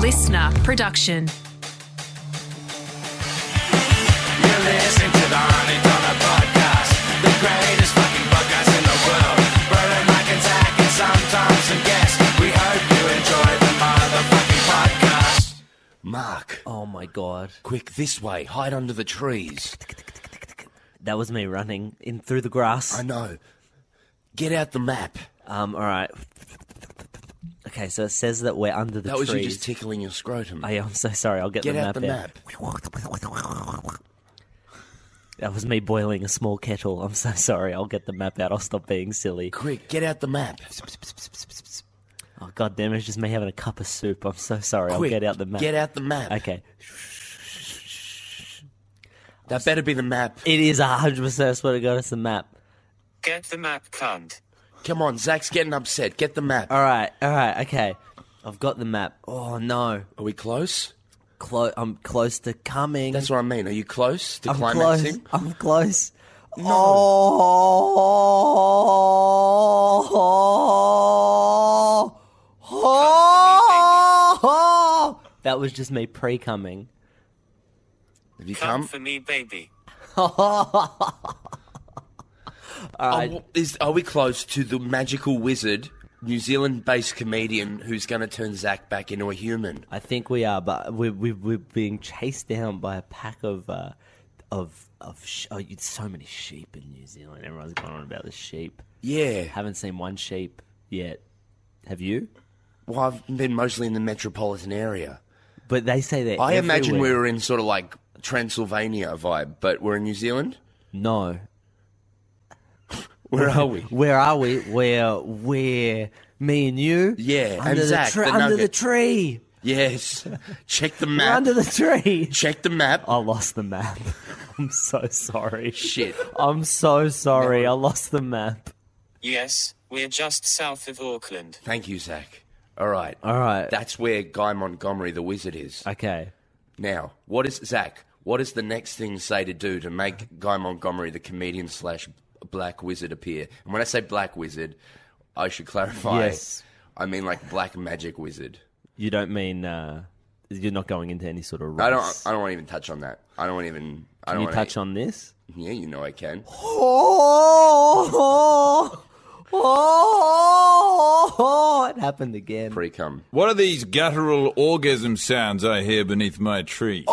listener production. You're listening to the Honey Dollar Podcast, the greatest fucking podcast in the world. Brother Mike and Zach and sometimes some guests. We hope you enjoy the motherfucking podcast. Mark, Oh my god. quick, this way. Hide under the trees. That was me running in through the grass. I know. Get out the map. Alright. Okay, so it says that we're under the That was trees. you just tickling your scrotum. Oh, yeah, I'm so sorry. I'll get Get the out map the out. map. That was me boiling a small kettle. I'm so sorry. I'll get the map out. I'll stop being silly. Quick, get out the map. Oh, god damn it. It's just me having a cup of soup. I'm so sorry. Quick, I'll get out the map. Get out the map. Okay. That better be the map. It is 100%. I swear to God, it's the map. Get the map, cunt. Come on, Zach's getting upset. Get the map. Alright, okay. I've got the map. Oh, no. Are we close? I'm close to coming. That's what I mean. Are you close to I'm climaxing? close. I'm close. No. Oh. That was just me pre-coming. Have you Come come? for me, baby. Are we close to the magical wizard, New Zealand-based comedian who's going to turn Zach back into a human? I think we are, but we're being chased down by a pack of so many sheep in New Zealand. Everyone's going on about the sheep. Yeah. Haven't seen one sheep yet. Have you? Well, I've been mostly in the metropolitan area. But they say that. I imagine we were in sort of like Transylvania vibe, but we're in New Zealand? No. Where are we? Where are we? We're me and you. Yeah, under and the Zach, the under the nugget. tree. Yes. Check the We're map. under the tree. Check the map. I lost the map. I'm so sorry. Shit. I'm so sorry. No. I lost the map. Yes, we're just south of Auckland. Thank you, Zach. All right. All right. That's where Guy Montgomery, the wizard, is. Okay. Now, what does the next thing say to do to make Guy Montgomery, the comedian / black wizard, appear? And when I say black wizard, I should clarify. Yes. I mean like black magic wizard. You don't mean you're not going into any sort of race. I don't want to even touch on that. I don't want to even. Can you touch on this? Yeah, you know I can. It happened again. Pre-cum. What are these guttural orgasm sounds I hear beneath my tree?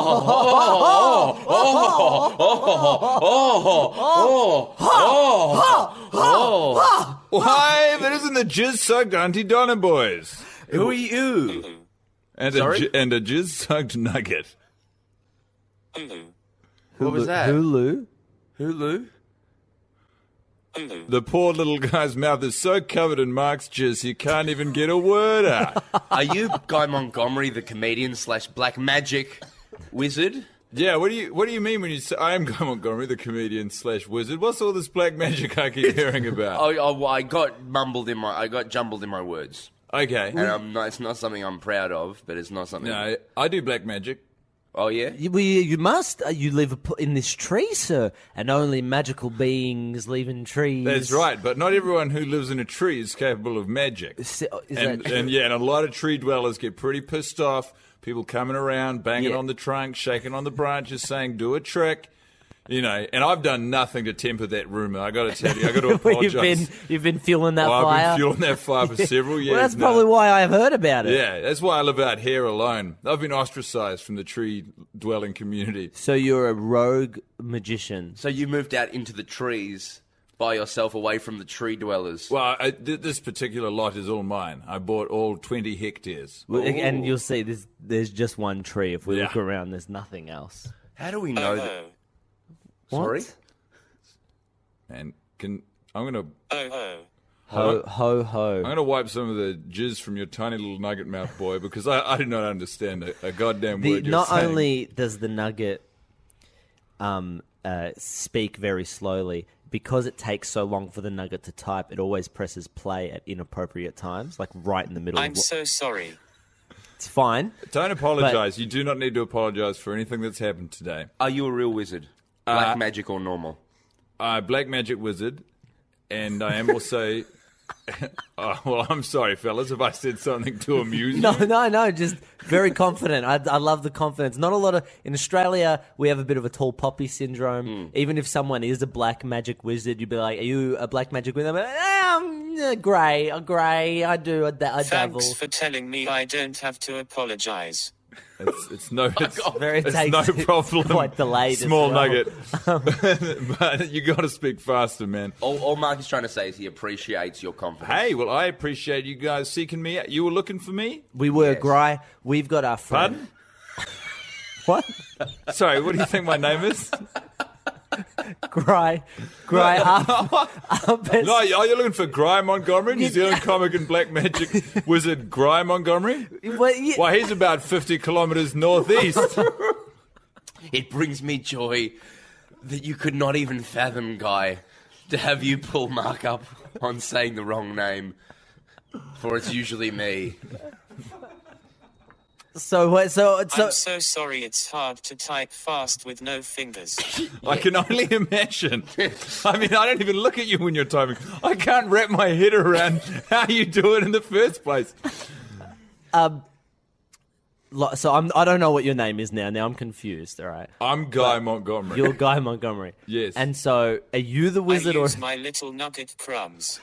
Why, that isn't the jizz-sucked Auntie Donna boys. Who are you? And Sorry? a jizz-sucked nugget. Hulu. What was that? Hulu? Hulu? Hulu. The poor little guy's mouth is so covered in Mark's jizz he can't even get a word out. Are you Guy Montgomery, the comedian / black magic wizard? Yeah, what do you mean when you say I am Guy Montgomery, the comedian / wizard? What's all this black magic I keep hearing about? I got jumbled in my words. Okay. And it's not something I'm proud of, but it's not something. No, I do black magic. Oh yeah. You must. You live in this tree, sir, and only magical beings live in trees. That's right, but not everyone who lives in a tree is capable of magic. Is that And true? a lot of tree dwellers get pretty pissed off. People coming around, banging Yeah. on the trunk, shaking on the branches, saying, do a trick. You know, and I've done nothing to temper that rumour. I got to tell you, I got to apologise. You've been fueling that Well, fire. I've been fueling that fire for several years Well, that's now. probably why I've heard about it. Yeah, that's why I live out here alone. I've been ostracised from the tree-dwelling community. So you're a rogue magician. So you moved out into the trees by yourself, away from the tree dwellers. Well, this particular lot is all mine. I bought all 20 hectares. And you'll see there's just one tree. If we Yeah. look around, there's nothing else. How do we know that? Oh, Sorry. What? And I'm gonna Ho. I'm gonna wipe some of the jizz from your tiny little nugget mouth, boy, because I do not understand a goddamn word you're Not saying. only does the nugget speak very slowly, because it takes so long for the nugget to type, it always presses play at inappropriate times, like right in the middle. I'm so sorry. It's fine. Don't apologise. You do not need to apologise for anything that's happened today. Are you a real wizard? Black magic or normal? Black magic wizard, and I am also Oh, well, I'm sorry, fellas, if I said something to amuse you. No, just very confident. I love the confidence. Not a lot of... In Australia, we have a bit of a tall poppy syndrome. Even if someone is a black magic wizard, you'd be like, are you a black magic wizard? I'm like, grey, I dabble. Thanks for telling me I don't have to apologize. It's no Very it's no takes problem. quite delayed as Small well. nugget. But you got to speak faster, man. All Mark is trying to say is he appreciates your confidence. Hey, well, I appreciate you guys seeking me out. You were looking for me? We were, Yes. Gry. We've got our friend. Pardon? What? Sorry, what do you think my name is? Gry. Our best... No, are you looking for Gry Montgomery, New Zealand comic and black magic wizard Gry Montgomery? Well, yeah. Well, he's about 50 kilometres northeast. It brings me joy that you could not even fathom, Guy, to have you pull Mark up on saying the wrong name, for it's usually me. So I'm so sorry it's hard to type fast with no fingers. I can only imagine. I mean, I don't even look at you when you're typing. I can't wrap my head around how you do it in the first place. So I don't know what your name is now. Now I'm confused. All right. I'm Guy Montgomery. You're Guy Montgomery. Yes. And so, are you the wizard I or? use my little nugget crumbs.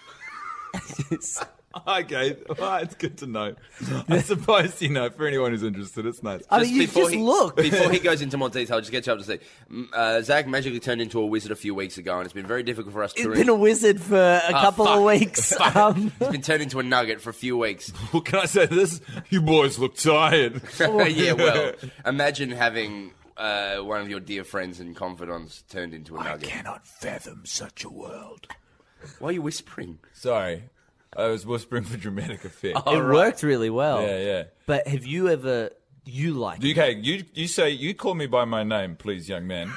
Okay, well, it's good to know. I suppose, for anyone who's interested, it's nice. I mean, you just look. Before he goes into more detail, just get you up to see. Zach magically turned into a wizard a few weeks ago, and it's been very difficult for us to... It's been a wizard for a couple of weeks. He's been turned into a nugget for a few weeks. Well, can I say this? You boys look tired. Yeah, well, imagine having one of your dear friends and confidants turned into a nugget. Cannot fathom such a world. Why are you whispering? Sorry. I was whispering for dramatic effect. It worked really well. Yeah. But have you ever... You like it? Okay, you say, you call me by my name, please, young man.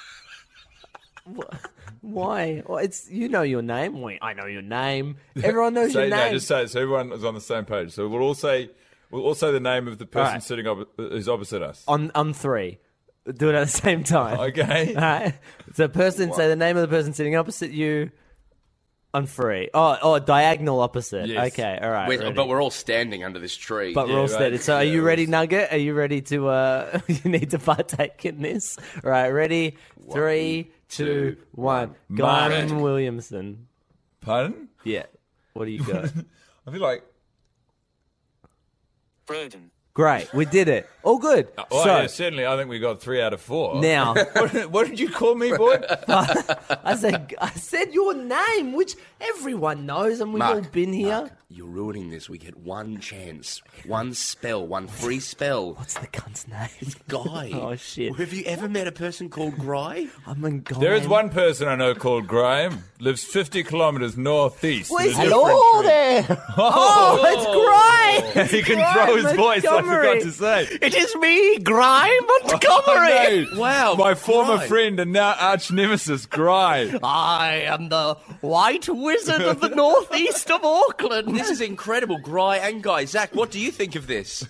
Why? Well, it's you know your name. Wait, I know your name. Everyone knows your No, name. just say it so everyone is on the same page. So we'll all say the name of the person Right. sitting who's opposite us. On three. Do it at the same time. Okay. All right. So say the name of the person sitting opposite you on three. Oh, diagonal opposite. Yes. Okay, all right. ready. But we're all standing under this tree. But we're all right. steady. So are Yeah, you ready, we're- Nugget? Are you ready to, you need to partake in this? All right, ready? 3, 2, 1. Guy Mark. Williamson. Pardon? Yeah. What do you got? I feel like... Broden. Great, we did it. All good. Oh, so, yeah, certainly. I think we got 3 out of 4. now, What did you call me, boy? I said your name, which everyone knows, and we've all been here. Mark, you're ruining this. We get one chance, one spell, one free spell. What's the cunt's name? Guy. Oh, shit. Have you ever met a person called Gry? I'm a guy. There is one person I know called Graham. Lives 50 kilometres northeast. Where's in a hello different there? Oh, it's Gry. He can throw his voice, I forgot to say. It is me, Gry Montgomery. Oh, no. Wow, My former Gry. friend and now arch nemesis, Gry. I am the White Wizard of the northeast of Auckland. This is incredible, Gry and Guy. Zach, what do you think of this?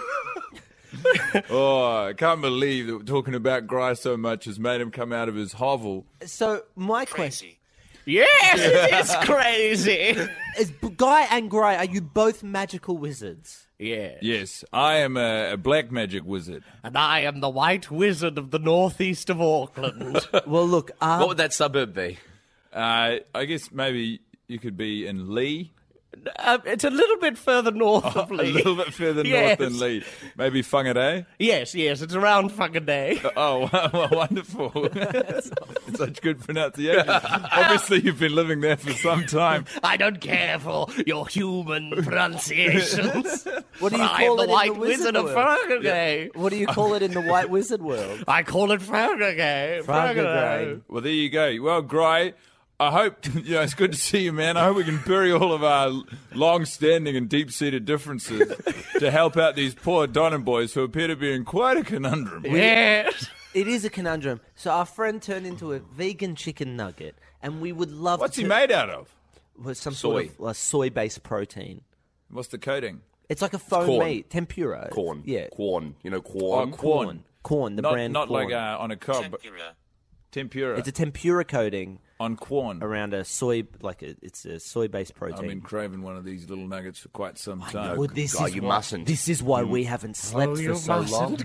Oh, I can't believe that talking about Gry so much has made him come out of his hovel. So my question Crazy. Yes, it is crazy. Is Guy and Gray, are you both magical wizards? Yeah. Yes, I am a black magic wizard. And I am the White Wizard of the northeast of Auckland. Well, look, What would that suburb be? I guess maybe you could be in Lee. It's a little bit further north of A Lee. little bit further Yes. north than Lee. Maybe Whangarei. Yes, it's around Whangarei. Oh, well, wonderful. Such good pronunciation. Obviously, you've been living there for some time. I don't care for your human pronunciations. what do you I am call the it White in the Wizard of world? Whangarei. What do you call it in the White Wizard world? I call it Whangarei. Whangarei. Well, there you go. Well, Gray, I hope, it's good to see you, man. I hope we can bury all of our long-standing and deep-seated differences to help out these poor Donner boys who appear to be in quite a conundrum. Yes. It is a conundrum. So our friend turned into a vegan chicken nugget, and we would love What's to... he made out of? Was some Soy. sort of soy-based protein. What's the coating? It's like a foam corn. meat, tempura. Corn. Yeah. Corn. You know, corn. Oh, corn. Corn, the brand Not corn. like on a cob, but Tempura. tempura. It's a tempura coating On corn. around a soy, it's a soy-based protein. I've been craving one of these little nuggets for quite some time. Well, this God, is you why, mustn't. This is why we haven't slept for so long.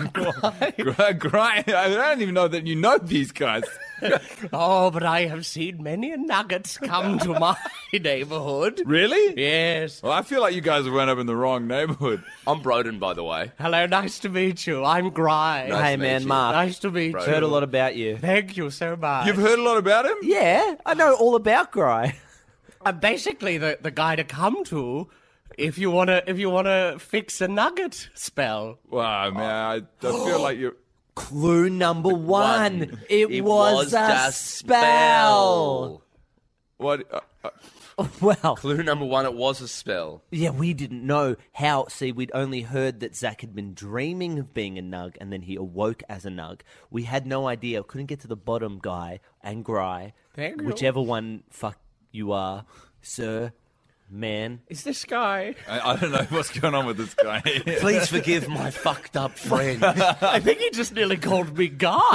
Great. I don't even know that you know these guys. Oh, but I have seen many nuggets come to my neighborhood. Really? Yes. Well, I feel like you guys have wound up in the wrong neighborhood. I'm Broden, by the way. Hello, nice to meet you. I'm Gry. Nice Hey to meet man, you. Mark, Nice to meet you. heard a lot about you. Thank you so much. You've heard a lot about him? Yeah, I know all about Gry. I'm basically the guy to come to if you wanna fix a nugget spell. Wow, man, I feel like you're... Clue number one. It, It was a spell. What? Well, Clue number one, it was a spell. yeah, we didn't know how. See, we'd only heard that Zach had been dreaming of being a nug, and then he awoke as a nug. We had no idea. Couldn't get to the bottom, Guy and Gry. Thank you. Whichever one fuck you are, sir, man. Is this guy? I don't know what's going on with this guy. Please forgive my fucked up friend. I think he just nearly called me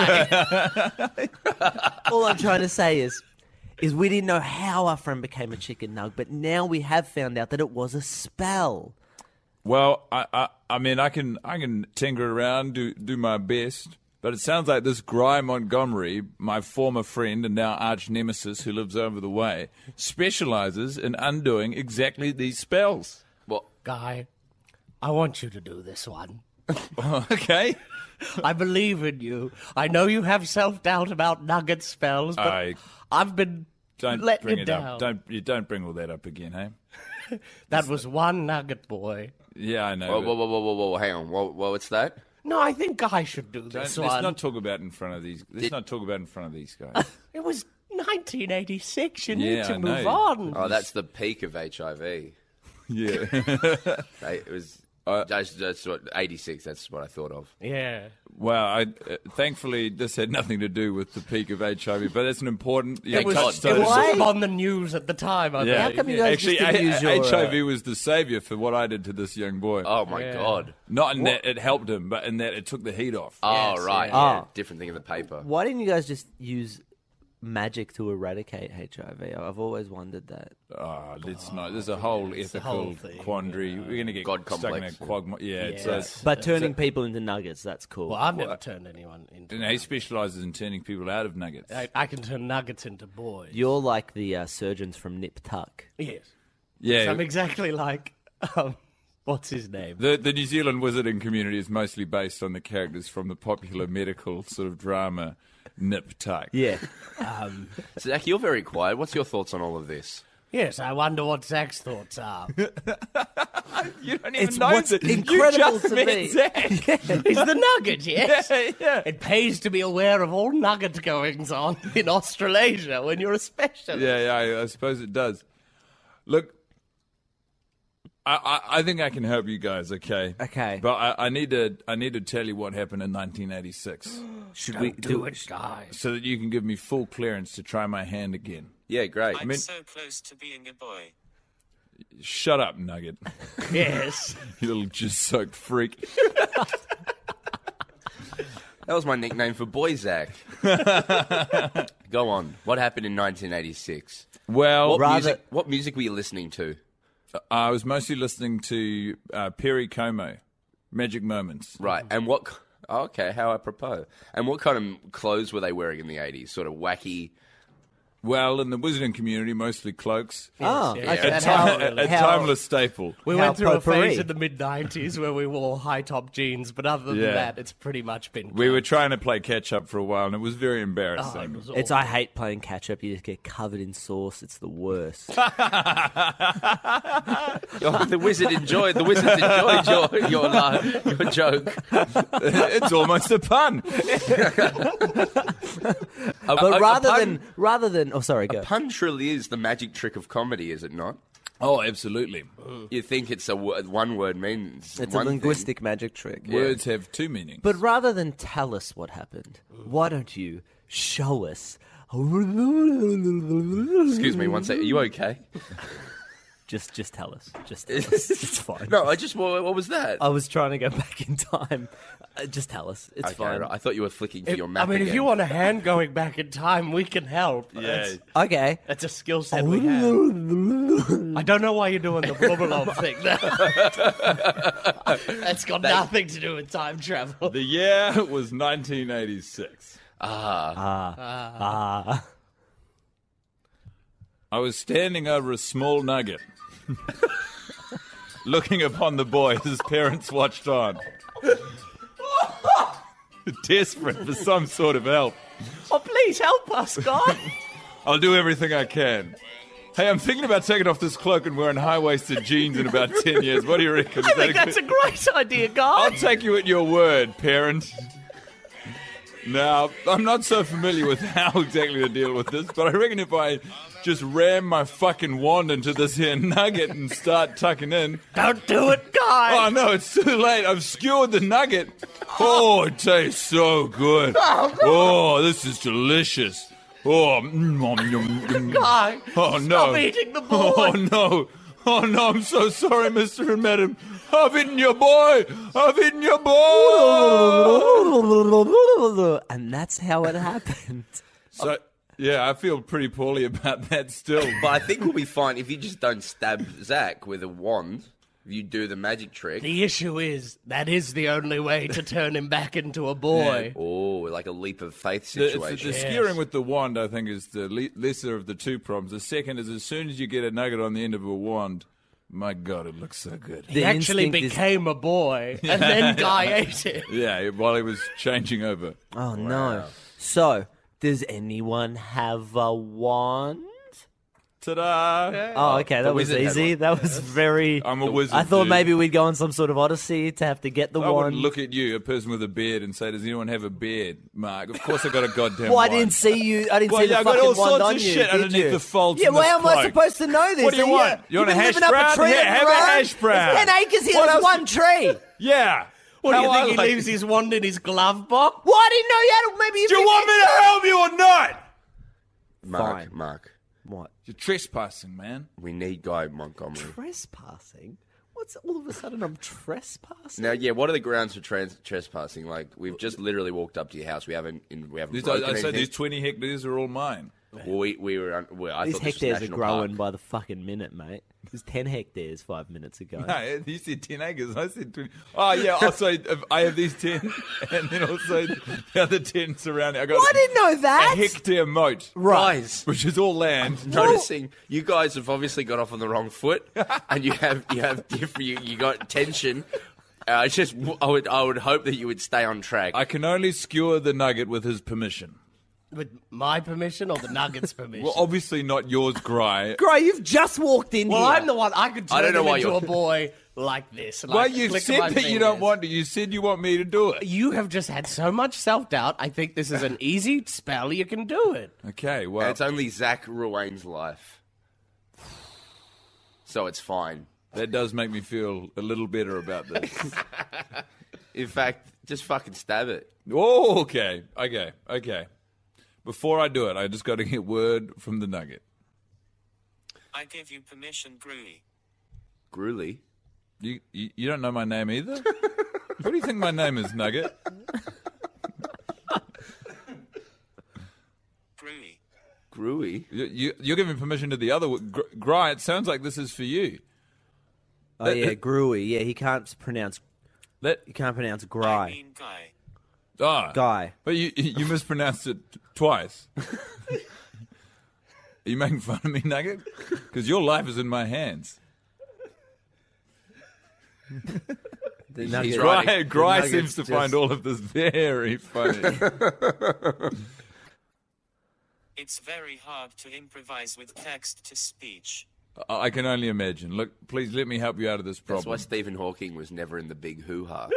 Guy. All I'm trying to say is we didn't know how our friend became a chicken nug, but now we have found out that it was a spell. Well, I mean, I can tinker around, do my best, but it sounds like this Gry Montgomery, my former friend and now arch nemesis who lives over the way, specializes in undoing exactly these spells. Well, Guy, I want you to do this one. Okay. I believe in you. I know you have self-doubt about nugget spells, but I've been Don't letting bring you it down. up. Don't bring all that up again, hey? That was one nugget boy. Yeah, I know. whoa, hang on. Whoa, what's that? No, I think Guy should do but this let's one. not talk about in front of these. Let's not talk about in front of these guys. It was 1986. You Yeah, need I to move know. on. Oh, that's the peak of HIV. Yeah. It was that's what 86. That's what I thought of. Yeah. Well, thankfully this had nothing to do with the peak of HIV, but it's an important. Yeah, It was- touchstone. It was Why? sort of on the news at the time. I Yeah. think. How come you guys Actually, just didn't use your, HIV was the savior for what I did to this young boy. Oh my Yeah. god. Not in that it helped him, but in that it took the heat off. Oh Yes, right. yeah. Yeah. Different thing in the paper. Why didn't you guys just use magic to eradicate HIV? I've always wondered that. Let's not. There's a whole a ethical whole thing, quandary. We're going to get God stuck in complex. a quagmire. Yeah, it's Yes. But turning people into nuggets, that's cool. Well, I've never turned anyone into. and he specializes in turning people out of nuggets. I can turn nuggets into boys. You're like the surgeons from Nip Tuck. Yes. Yeah. I'm exactly like. What's his name? The New Zealand wizarding community is mostly based on the characters from the popular medical sort of drama Nip Tuck. Yeah. Zach, you're very quiet. What's your thoughts on all of this? Yes, I wonder what Zach's thoughts are. You don't even It's know what's that. incredible you just to met me. Zach. He's the nugget, yes. Yeah. It pays to be aware of all nugget goings on in Australasia when you're a specialist. Yeah, I suppose it does. Look, I think I can help you guys, okay? Okay. But I need to tell you what happened in 1986, Should we Do it, guy. so that you can give me full clearance to try my hand again. Yeah, great. I'm so close to being a boy. Shut up, Nugget, Yes. you little just-soaked freak. That was my nickname for boy, Zach. Go on. What happened in 1986? Well, What music were you listening to? I was mostly listening to Perry Como, Magic Moments. Right, and what... Oh, okay, how apropos. And what kind of clothes were they wearing in the 80s? Sort of wacky... Well, in the wizarding community, mostly cloaks. Oh, Yes, okay. yes. A How- timeless staple. We How went through a potpourri. phase in the mid-90s where we wore high-top jeans, but other than Yeah. that, it's pretty much been... We were trying to play catch-up for a while, and it was very embarrassing. It was It's I hate playing catch up. You just get covered in sauce. It's the worst. Oh, the wizards enjoyed your joke. It's almost a pun. But rather than oh sorry, go. Pun truly is the magic trick of comedy, is it not? Oh, absolutely. You think it's one word means It's a one linguistic magic trick. Words have two meanings. But rather than tell us what happened, why don't you show us? Thing. Excuse me, one second. Are you okay? Just tell us. Just tell us. It's fine. No, what was that? I was trying to go back in time. Just tell us. It's Okay, fine. right. I thought you were flicking for your map I mean, if again. you want a hand going back in time, we can help. Yeah. Okay. That's a skill set we have. I don't know why you're doing the blubberlob thing now. That's got nothing to do with time travel. The year was 1986. Ah. I was standing over a small nugget, looking upon the boy as his parents watched on, desperate for some sort of help. Oh, please help us, God. I'll do everything I can. Hey, I'm thinking about taking off this cloak and wearing high-waisted jeans in about 10 years. What do you reckon? Is I that think that's a great idea, I'll God. take you at your word, parent. Now, I'm not so familiar with how exactly to deal with this, but I reckon if I just ram my fucking wand into this here nugget and start tucking in... Don't do it, God. Oh, no, it's too late. I've skewered the nugget. Oh, it tastes so good. Oh, this is delicious. Oh, God. Oh, no. Stop eating the boy. Oh, no. Oh, no, I'm so sorry, Mr. and Madam. I've eaten your boy. I've eaten your boy. And that's how it happened. So, yeah, I feel pretty poorly about that still. But I think we'll be fine if you just don't stab Zach with a wand. If you do the magic trick. The issue is, that is the only way to turn him back into a boy. Oh, like a leap of faith The situation. skewering with the wand, I think, is the lesser of the two problems. The second is as soon as you get a nugget on the end of a wand, my God, it looks so good. He actually became a boy, and then Guy ate it. Yeah, while he was changing over. Oh, no. So, does anyone have a wand? Ta-da! Oh, okay, that was wizard had easy. one. That was very... I'm a wizard. I thought dude. maybe we'd go on some sort of odyssey to have to get the I wand. wouldn't look at you, a person with a beard, and say, "Does anyone have a beard, Mark?" Of course, I got a goddamn. Well, I wand. didn't see you. I didn't Well, see yeah, the I got fucking all wand sorts on of you. shit did underneath you? the folds Yeah, in why this am I cloak. supposed to know this? What do you want? You want a You've been hash living up brown? a tree Here, that have a grows. hash brown. There's 10 acres here. What There's else- one tree. Yeah. What do you How think I he like- leaves his wand in his glove box? Well, I didn't know you had. Maybe Do you want me to help you or not? Mark, Fine. Mark, What? You're trespassing, man. we need Guy Montgomery. Trespassing? What's all of a sudden I'm trespassing? Now, yeah, what are the grounds for trespassing? Like, we've just literally walked up to your house. We haven't broken I said anything. these 20 hectares are all mine. Well, we were. Well, I These thought this was hectares are National growing Park. by the fucking minute, mate. There's 10 hectares 5 minutes ago. No, you said 10 acres. I said 20. Oh, yeah. Also, I have these 10, and then also the other 10 surrounding. I got Well, I didn't know that. a hectare moat, Guys, which is all land. noticing you guys have obviously got off on the wrong foot, and you have different. You got tension. I would hope that you would stay on track. I can only skewer the nugget with his permission. With my permission or the Nuggets' permission? Well, obviously not yours, Gry. Gray, you've just walked in Well, here. I'm the one. I could I turn don't know him why into you're- a boy like this. Like, Well, you flick of said my that you don't fingers. want to. You said you want me to do it. You have just had so much self-doubt. I think this is an easy spell. You can do it. Okay, well, And it's only Zach Ruane's life, so it's fine. that does make me feel a little better about this. In fact, just fucking stab it. Oh, okay. Before I do it, I just got to get word from the nugget. I give you permission, Gruey. Gruely. You don't know my name either? What do you think my name is, Nugget? Gruey. Gruey. You're giving permission to the other. Gry, it sounds like this is for you. Oh, yeah, Gruey. Yeah, he can't pronounce I Gry. mean Guy. Guy. But you mispronounced it twice. Are you making fun of me, Nugget? Because your life is in my hands. The nugget- right. Gry the seems to nugget's find just- all of this very funny. It's very hard to improvise with text to speech. I can only imagine. Look, please let me help you out of this That's problem. why Stephen Hawking was never in the big hoo-ha.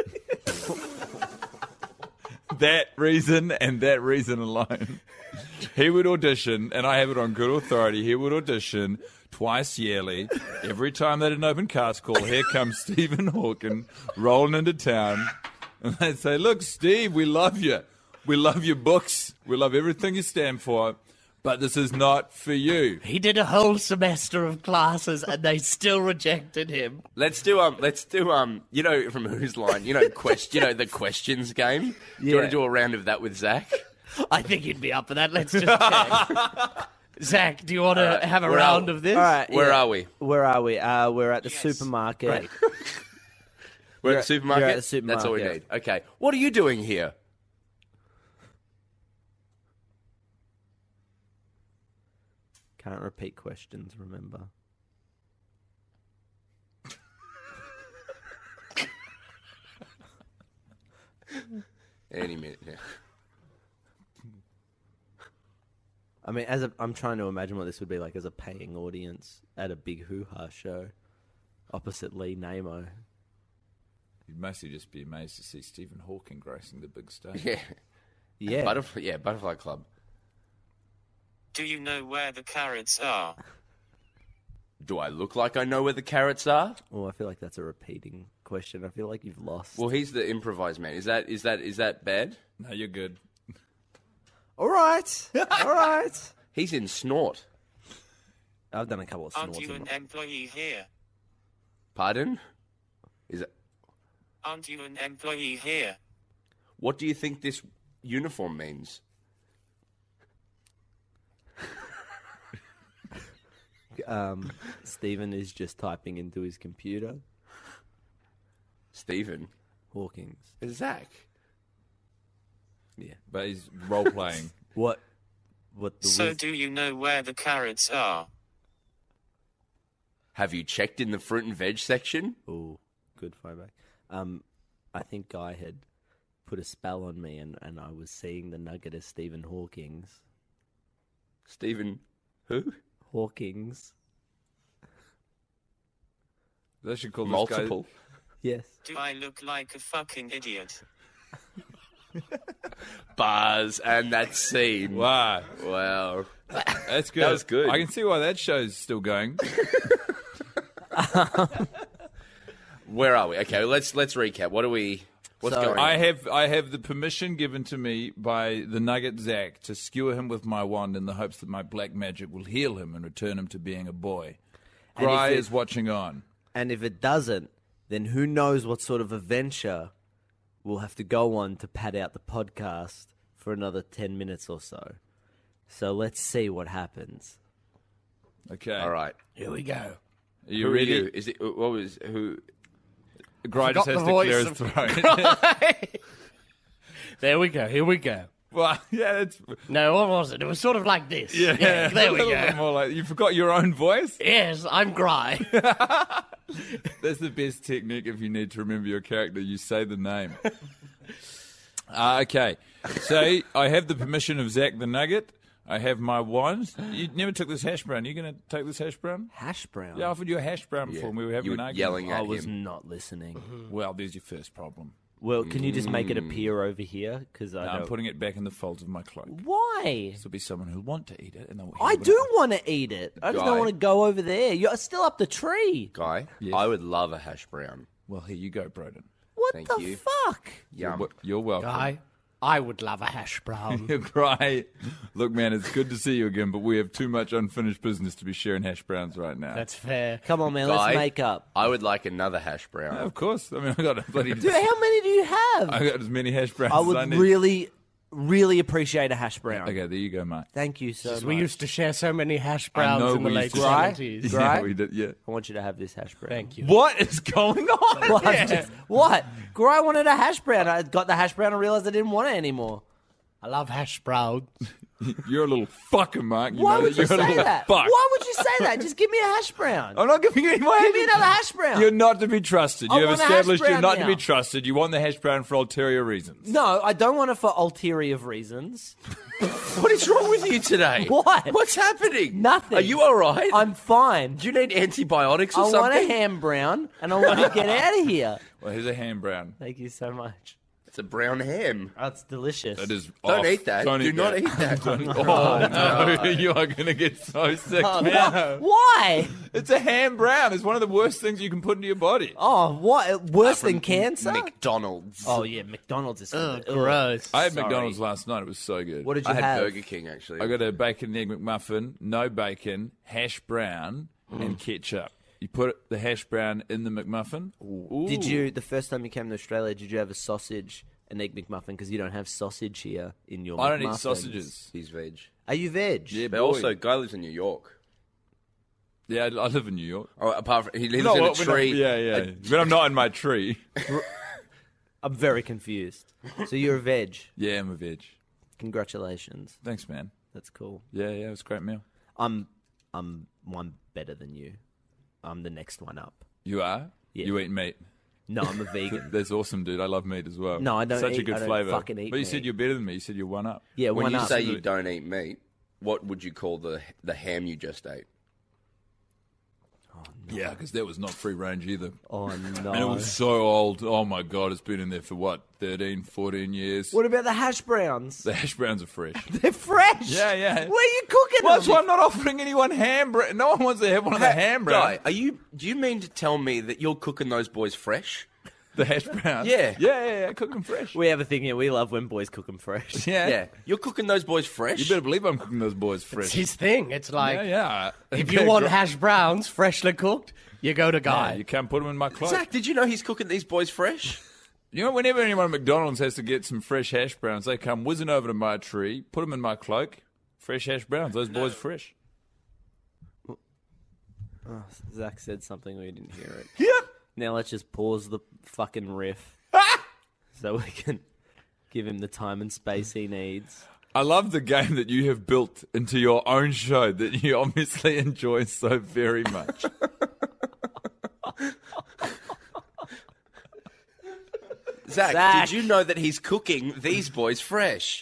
That reason and that reason alone. He would audition, and I have it on good authority, he would audition twice yearly. Every time they did an open cast call, here comes Stephen Hawking rolling into town. And they'd say, "Look, Steve, we love you. We love your books. We love everything you stand for. But this is not for you. He did a whole semester of classes and they still rejected him. Let's do you know, from Whose Line, the questions game. Do you want to do a round of that with Zach? I think he'd be up for that. Let's just check. Zach, do you want to have a round of this? All right. Where are we? Where are we? We're at the supermarket. Great. We're at the supermarket? you're at the supermarket. That's all we need. Okay. What are you doing here? Can't repeat questions, remember. Any minute now. I mean, I'm trying to imagine what this would be like as a paying audience at a big hoo-ha show opposite Lee Namo. You'd mostly just be amazed to see Stephen Hawking gracing the big stage. Yeah. Yeah. Butterfly Club. Do you know where the carrots are? Do I look like I know where the carrots are? Oh, I feel like that's a repeating question. I feel like you've lost. Well, he's the improvised man. Is that bad? No, you're good. All right. All right. He's in Snort. I've done a couple of snorts. Aren't you an employee here? Pardon? Is it? Aren't you an employee here? What do you think this uniform means? Stephen is just typing into his computer. Stephen. Hawkins. Zach. Yeah. But he's role-playing. What the So do you know where the carrots are? Have you checked in the fruit and veg section? Oh, good throwback. I think Guy had put a spell on me and I was seeing the nugget as Stephen Hawkins. Stephen who? Hawkins. They should call Multiple. Yes. Do I look like a fucking idiot? Buzz and that scene. Wow. Wow. That's good. That was good. I can see why that show's still going. Where are we? Okay, let's recap. What's So- going on? I have the permission given to me by the Nugget Zach to skewer him with my wand in the hopes that my black magic will heal him and return him to being a boy. And Gry if it- is watching on. And if it doesn't, then who knows what sort of adventure we'll have to go on to pad out the podcast for another 10 minutes or so. So let's see what happens. Okay. All right. Here we go. Are you Who are ready? you? Is it what was who? Gry just has the to clear voice his of- throat. There we go. Here we go. Well, yeah, that's... No, what was it? It was sort of like this. Yeah, there a we little bit go. more like, you forgot your own voice? Yes, I'm Gry. That's the best technique if you need to remember your character. You say the name. Okay. So I have the permission of Zach the Nugget. I have my wand. You never took this hash brown. You going to take this hash brown? Hash brown. Yeah, I offered you a hash brown before and we were having you an were argument. yelling at I was him. not listening. Well, there's your first problem. Well, can you just make it appear over here? Because I No, I'm don't... putting it back in the folds of my cloak. Why? There'll be someone who'll want to eat it. And they'll I do want to eat it. I just Guy. don't want to go over there. You're still up the tree. Guy, Yes. I would love a hash brown. Well, here you go, Broden. What Thank the you. fuck? Yum. You're welcome. Guy, I would love a hash brown. You're great. Look, man, it's good to see you again, but we have too much unfinished business to be sharing hash browns right now. That's fair. Come on, man. Guy, Let's make up. I would like another hash brown. Of course. I mean, I got a bloody. Dude, how many do you have? I got as many hash browns I as I would need. really, really appreciate a hash brown. Okay, there you go, mate. Thank you so much. We used to share so many hash browns know in the we late used to- Right? 70s. Right? Yeah, we did. Yeah. I want you to have this hash brown. Thank you. What is going on? What? here? What? Gry wanted a hash brown. I got the hash brown and realized I didn't want it anymore. I love hash browns. You're a little fucker, Mark. You Why know would you you're a say little that? Fuck. Why would you say that? Just give me a hash brown. I'm not giving you any more. Give me another hash brown. You're not to be trusted. I You have want a hash established you're brown not now. to be trusted. You want the hash brown for ulterior reasons. No, I don't want it for ulterior reasons. What is wrong with you today? What? What's happening? Nothing. Are you all right? I'm fine. Do you need antibiotics or I want a something? ham brown, and I want to get out of here. Well, here's a ham brown. Thank you so much. It's a brown ham. That's delicious. That is Don't off. eat that. Don't Do not eat that. Oh, no. You are going to get so sick, man. Why? It's a ham brown. It's one of the worst things you can put into your body. Oh, what? Worse than cancer? McDonald's. Oh yeah, McDonald's is Ugh, ugh. gross. I had Sorry. McDonald's last night. It was so good. What did you I had have? Burger King, actually. I got a bacon and egg McMuffin, no bacon, hash brown, and ketchup. You put the hash brown in the McMuffin. Ooh. Did you, the first time you came to Australia, did you have a sausage, an egg McMuffin? Because you don't have sausage here in your I don't eat McMuffins. sausages. He's veg. Are you veg? Yeah, But boy. also, guy lives in New York. Yeah, I live in New York. Oh, apart from, he lives No, in a when tree. yeah. When I'm not in my tree. I'm very confused. So you're a veg. Yeah, I'm a veg. Congratulations. Thanks, man. That's cool. Yeah, it was a great meal. I'm one better than you. I'm the next one up. You are? Yeah. You eat meat. No, I'm a vegan. That's awesome, dude. I love meat as well. No, I don't Such a eat- good I don't flavour. fucking eat But you meat. said you're better than me. You said you're one up. Yeah, When one you up. say you don't eat meat, what would you call the ham you just ate? Yeah, because that was not free range either. Oh no. And it was so old. Oh, my God. It's been in there for, what, 13, 14 years? What about the hash browns? The hash browns are fresh. They're fresh. Yeah, yeah. Where are you cooking Well, that's them? why I'm not offering anyone ham brown. No one wants to have one of the ham brown. Guy, do you mean to tell me that you're cooking those boys fresh? The hash brown. Yeah. Yeah. Cook them fresh. We have a thing here. We love when boys cook them fresh. Yeah. You're cooking those boys fresh? You better believe I'm cooking those boys It's fresh. his thing. It's like, Yeah. if you want hash browns freshly cooked, you go to Guy. Yeah, you can't put them in my cloak. Zach, did you know he's cooking these boys fresh? You know, whenever anyone at McDonald's has to get some fresh hash browns, they come whizzing over to my tree, put them in my cloak. Fresh hash browns. Those boys fresh. Oh, Zach said something, we didn't hear it. Yep. Now let's just pause the fucking riff so we can give him the time and space he needs. I love the game that you have built into your own show that you obviously enjoy so very much. Zach, Zach. did you know that he's cooking these boys fresh?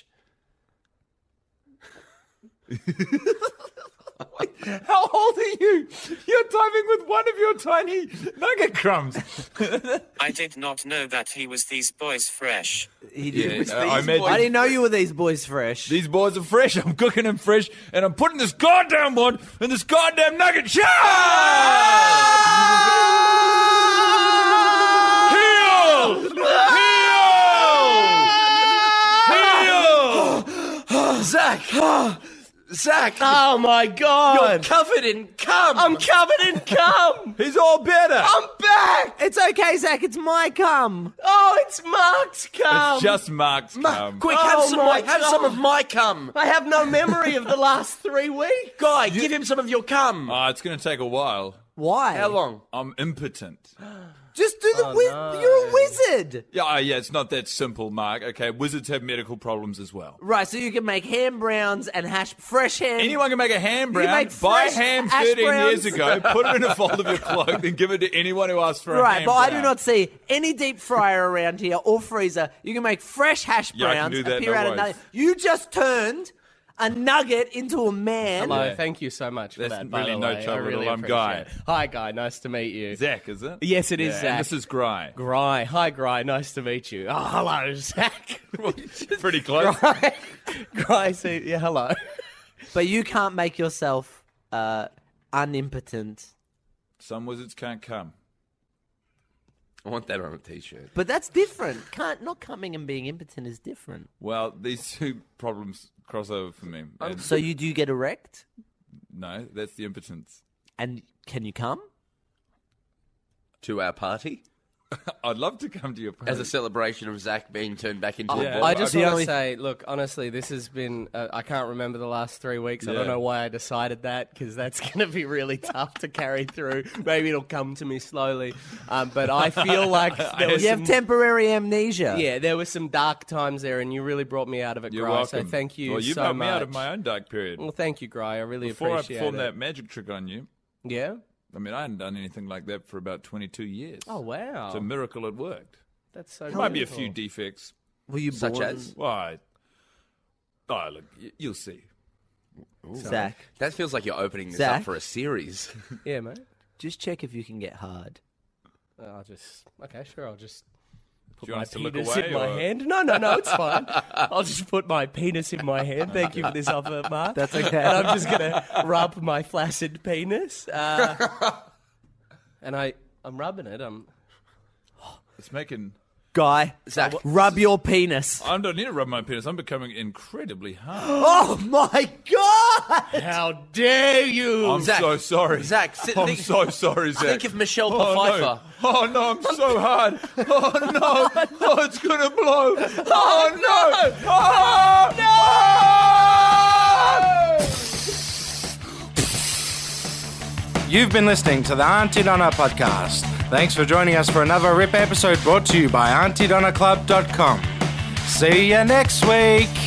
How old are you? You're typing with one of your tiny nugget crumbs. I did not know that he was these boys fresh. He did. I imagine I didn't know you were these boys fresh. these boys are fresh. I'm cooking them fresh, and I'm putting this goddamn one in this goddamn nugget shop. Heal! Heal! Zach! Zach! Oh my You're God! covered in cum! I'm covered in cum! He's all better. I'm back! It's okay, Zach. It's my cum. Oh, it's Mark's cum! It's just Mark's cum. Quick, Oh my have some God. of my cum! I have no memory of the last 3 weeks. Guy, give him some of your cum! Oh, it's going to take a while. Why? How long? I'm impotent. Just do the no. You're a wizard. Yeah, it's not that simple, Mark. Okay, wizards have medical problems as well. Right, so you can make ham browns and fresh ham. Anyone can make a ham You brown. make Buy fresh ham hash 13 browns. years ago, put it in a fold of your cloak, then give it to anyone who asks for a Right, ham but brown. I do not see any deep fryer around here or freezer. You can make fresh hash Yeah, I can browns do that, appear no out of worries. nothing. You just turned a nugget into a man. Hello, Yeah. thank you so much for That's that. By really the no way. trouble I at really all. I'm appreciate Guy. it. Hi, Guy. Nice to meet you. Zach, is it? Yes, it is Yeah, Zach. and this is Gry. Gry. Hi, Gry. Nice to meet you. Oh, hello, Zach. Pretty close. Gry, see, yeah, hello. But you can't make yourself unimpotent. Some wizards can't come. I want that on a t-shirt. But that's different. Not coming and being impotent is different. Well, these two problems cross over for me. And So you do get erect, no, that's the impotence. and can you come? To our party? I'd love to come to your party. As a celebration of Zach being turned back into Yeah. a boy. I just The want to only- say, look, honestly, this has been, I can't remember the last 3 weeks. I don't Yeah. know why I decided that, because that's going to be really tough to carry through. Maybe it'll come to me slowly. But I feel like there was You have some, temporary amnesia. yeah, there were some dark times there, and you really brought me out of it, You're Gry. welcome. So thank you Well, you've so helped much. me out of my own dark period. Well, thank you, Gry. I really Before I appreciate performed it. that magic trick on you, Yeah? I mean, I hadn't done anything like that for about 22 years. Oh, wow. It's a miracle it worked. That's so There might be a beautiful. few defects. Were you Such born as? Why? Oh, look, you'll see. Zach? That feels like you're opening this Zach? up for a series. Yeah, mate. Just check if you can get hard. I'll just... Okay, sure, I'll just... Do you want us to look penis away? in my or- hand. No, it's fine. I'll just put my penis in my hand. Thank you for this offer, Mark. That's okay. And I'm just going to rub my flaccid penis. And I'm rubbing it. It's making... Guy, Zach. rub your penis. I don't need to rub my penis. I'm becoming incredibly hard. Oh my God! How dare you? I'm Zach, so sorry. Zach, I'm so sorry, Zach. Think of Michelle Oh, Pfeiffer. no. Oh, no, I'm so hard. Oh, no. Oh, it's going to blow. Oh, no. Oh, no. You've been listening to the Auntie Donna podcast. Thanks for joining us for another RIP episode brought to you by AuntieDonnaClub.com. See you next week.